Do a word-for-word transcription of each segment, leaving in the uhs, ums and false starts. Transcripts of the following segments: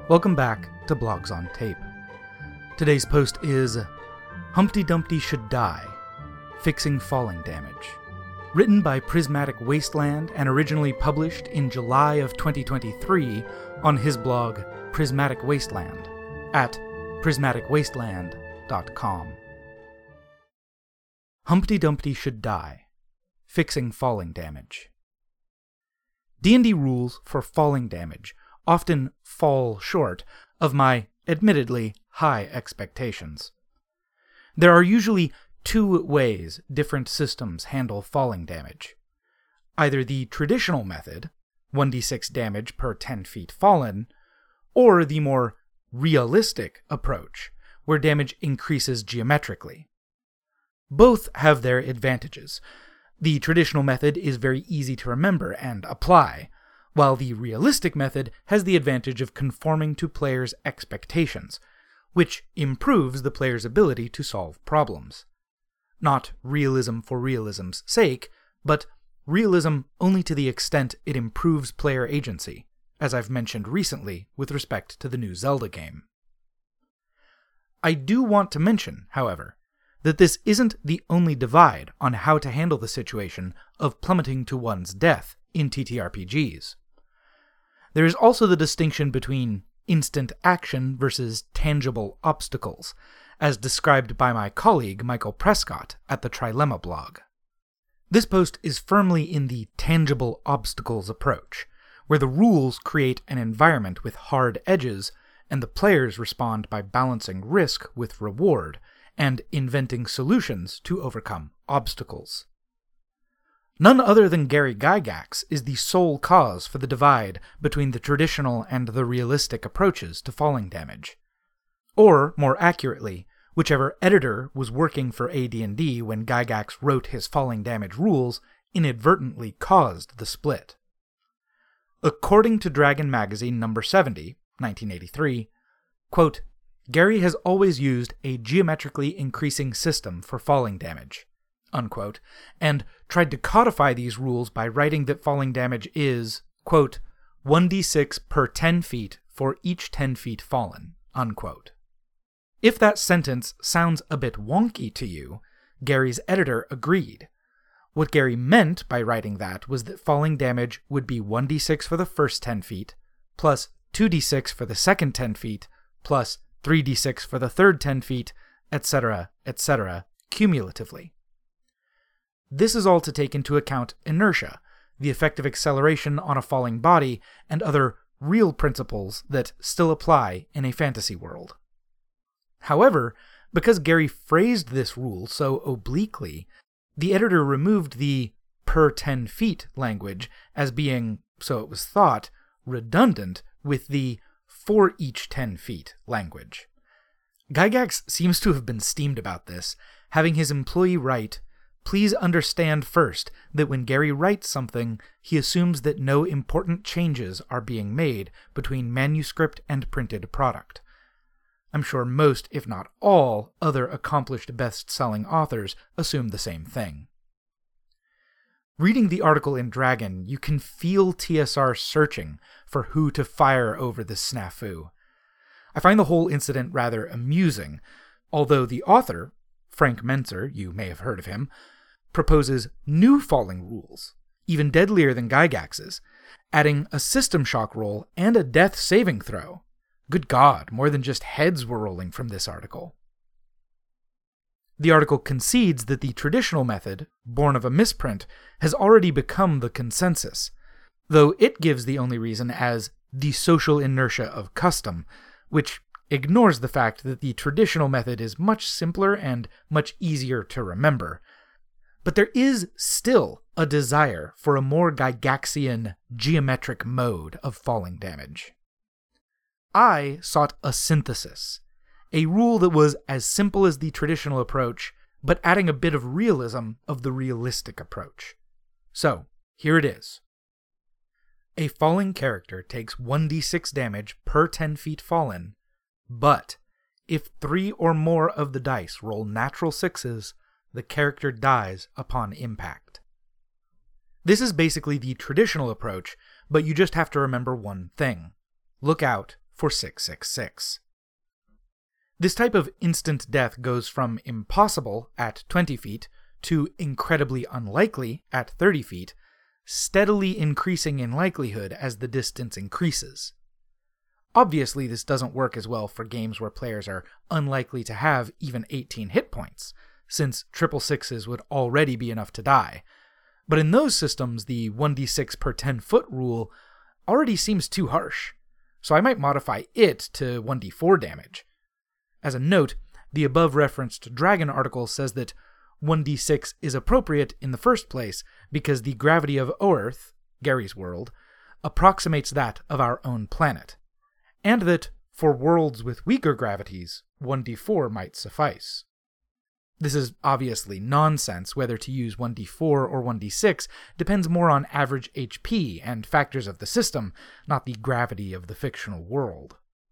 Welcome back to Blogs on Tape. Today's post is Humpty Dumpty Should Die, Fixing Falling Damage. Written by Prismatic Wasteland and originally published in July of twenty twenty-three on his blog Prismatic Wasteland at prismatic wasteland dot com. Humpty Dumpty Should Die, Fixing Falling Damage. D and D rules for falling damage often fall short of my, admittedly, high expectations. There are usually two ways different systems handle falling damage. Either the traditional method, one d six damage per ten feet fallen, or the more realistic approach, where damage increases geometrically. Both have their advantages. The traditional method is very easy to remember and apply, while the realistic method has the advantage of conforming to players' expectations, which improves the player's ability to solve problems. Not realism for realism's sake, but realism only to the extent it improves player agency, as I've mentioned recently with respect to the new Zelda game. I do want to mention, however, that this isn't the only divide on how to handle the situation of plummeting to one's death in T T R P Gs. There is also the distinction between instant action versus tangible obstacles, as described by my colleague Michael Prescott at the Trilemma blog. This post is firmly in the tangible obstacles approach, where the rules create an environment with hard edges, and the players respond by balancing risk with reward, and inventing solutions to overcome obstacles. None other than Gary Gygax is the sole cause for the divide between the traditional and the realistic approaches to falling damage. Or, more accurately, whichever editor was working for A D and D when Gygax wrote his falling damage rules inadvertently caused the split. According to Dragon Magazine number seventy, nineteen eighty-three, quote, Gary has always used a geometrically increasing system for falling damage, unquote, and tried to codify these rules by writing that falling damage is, quote, one d six per ten feet for each ten feet fallen, unquote. If that sentence sounds a bit wonky to you, Gary's editor agreed. What Gary meant by writing that was that falling damage would be one d six for the first ten feet, plus two d six for the second ten feet, plus three d six for the third ten feet, et cetera, et cetera, cumulatively. This is all to take into account inertia, the effect of acceleration on a falling body, and other real principles that still apply in a fantasy world. However, because Gary phrased this rule so obliquely, the editor removed the per ten feet language as being, so it was thought, redundant with the for each ten feet language. Gygax seems to have been steamed about this, having his employee write, Please understand first that when Gary writes something, he assumes that no important changes are being made between manuscript and printed product. I'm sure most, if not all, other accomplished best-selling authors assume the same thing. Reading the article in Dragon, you can feel T S R searching for who to fire over this snafu. I find the whole incident rather amusing, although the author, Frank Mentzer, you may have heard of him, proposes new falling rules, even deadlier than Gygax's, adding a system shock roll and a death saving throw. Good God, more than just heads were rolling from this article. The article concedes that the traditional method, born of a misprint, has already become the consensus, though it gives the only reason as the social inertia of custom, which ignores the fact that the traditional method is much simpler and much easier to remember. But there is still a desire for a more Gygaxian, geometric mode of falling damage. I sought a synthesis, a rule that was as simple as the traditional approach, but adding a bit of realism of the realistic approach. So, here it is. A falling character takes one d six damage per ten feet fallen, but if three or more of the dice roll natural sixes, the character dies upon impact. This is basically the traditional approach, but you just have to remember one thing. Look out for six six six. This type of instant death goes from impossible at twenty feet to incredibly unlikely at thirty feet, steadily increasing in likelihood as the distance increases. Obviously, this doesn't work as well for games where players are unlikely to have even eighteen hit points, since triple sixes would already be enough to die. But in those systems, the one d six per ten foot rule already seems too harsh, so I might modify it to one d four damage. As a note, the above-referenced Dragon article says that one d six is appropriate in the first place because the gravity of Oerth, Gary's world, approximates that of our own planet, and that, for worlds with weaker gravities, one d four might suffice. This is obviously nonsense. Whether to use one d four or one d six depends more on average H P and factors of the system, not the gravity of the fictional world.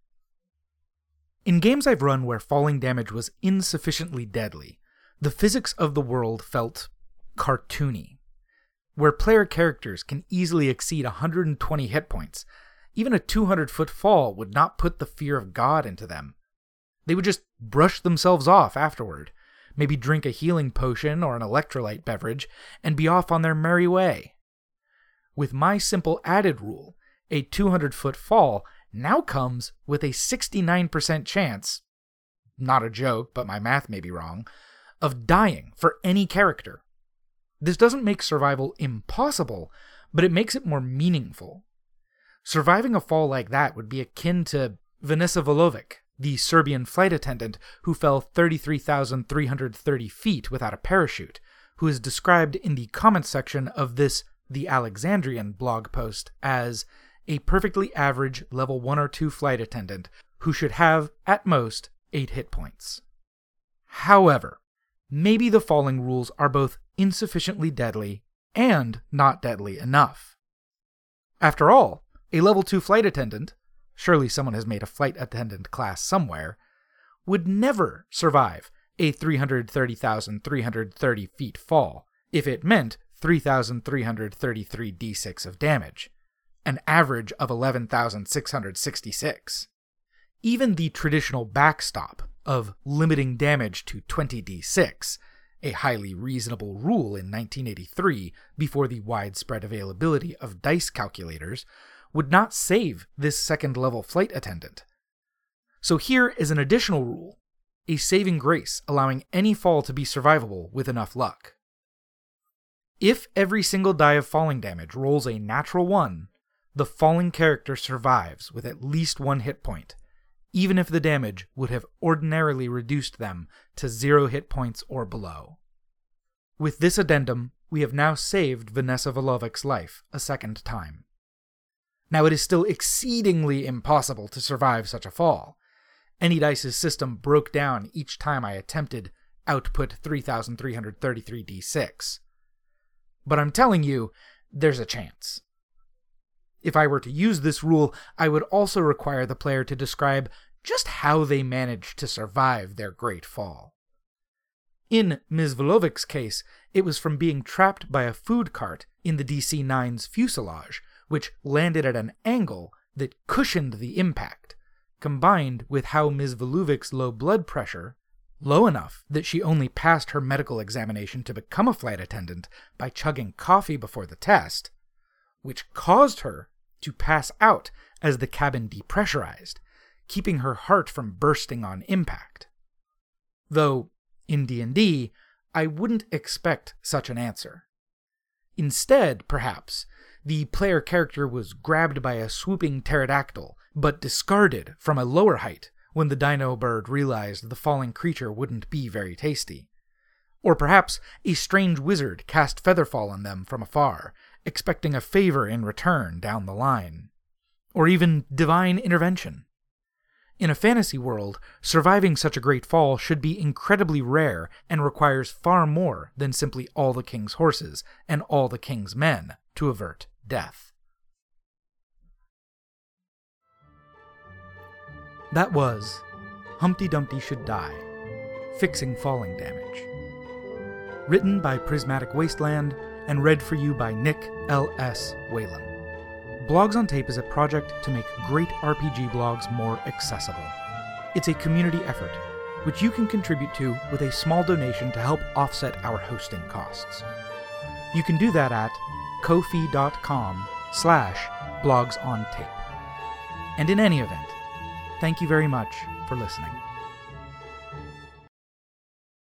In games I've run where falling damage was insufficiently deadly, the physics of the world felt cartoony. Where player characters can easily exceed one hundred twenty hit points, even a two hundred foot fall would not put the fear of God into them. They would just brush themselves off afterward, maybe drink a healing potion or an electrolyte beverage, and be off on their merry way. With my simple added rule, a two hundred foot fall now comes with a sixty-nine percent chance, not a joke, but my math may be wrong, of dying for any character. This doesn't make survival impossible, but it makes it more meaningful. Surviving a fall like that would be akin to Vanessa Volovic, the Serbian flight attendant who fell thirty-three thousand three hundred thirty feet without a parachute, who is described in the comments section of this The Alexandrian blog post as a perfectly average level one or two flight attendant who should have, at most, eight hit points. However, maybe the falling rules are both insufficiently deadly and not deadly enough. After all, a level two flight attendant, surely someone has made a flight attendant class somewhere, would never survive a three hundred thirty thousand three hundred thirty feet fall if it meant three thousand three hundred thirty-three d six of damage, an average of eleven thousand six hundred sixty-six. Even the traditional backstop of limiting damage to twenty d six, a highly reasonable rule in nineteen eighty-three before the widespread availability of dice calculators, would not save this second-level flight attendant. So here is an additional rule, a saving grace allowing any fall to be survivable with enough luck. If every single die of falling damage rolls a natural one, the falling character survives with at least one hit point, even if the damage would have ordinarily reduced them to zero hit points or below. With this addendum, we have now saved Vanessa Volovic's life a second time. Now, it is still exceedingly impossible to survive such a fall. AnyDice's system broke down each time I attempted output three thousand three hundred thirty-three d six. But I'm telling you, there's a chance. If I were to use this rule, I would also require the player to describe just how they managed to survive their great fall. In Miz Volovic's case, it was from being trapped by a food cart in the D C nine's fuselage, which landed at an angle that cushioned the impact, combined with how Miz Volovic's low blood pressure, low enough that she only passed her medical examination to become a flight attendant by chugging coffee before the test, which caused her to pass out as the cabin depressurized, keeping her heart from bursting on impact. Though, in D and D, I wouldn't expect such an answer. Instead, perhaps, the player character was grabbed by a swooping pterodactyl, but discarded from a lower height when the dino bird realized the falling creature wouldn't be very tasty. Or perhaps a strange wizard cast Featherfall on them from afar, expecting a favor in return down the line. Or even divine intervention. In a fantasy world, surviving such a great fall should be incredibly rare and requires far more than simply all the king's horses and all the king's men to avert death. That was Humpty Dumpty Should Die, Fixing Falling Damage. Written by Prismatic Wasteland and read for you by Nick L S. Whalen. Blogs on Tape is a project to make great R P G blogs more accessible. It's a community effort, which you can contribute to with a small donation to help offset our hosting costs. You can do that at ko-fi.com slash blogs on tape. And in any event, thank you very much for listening.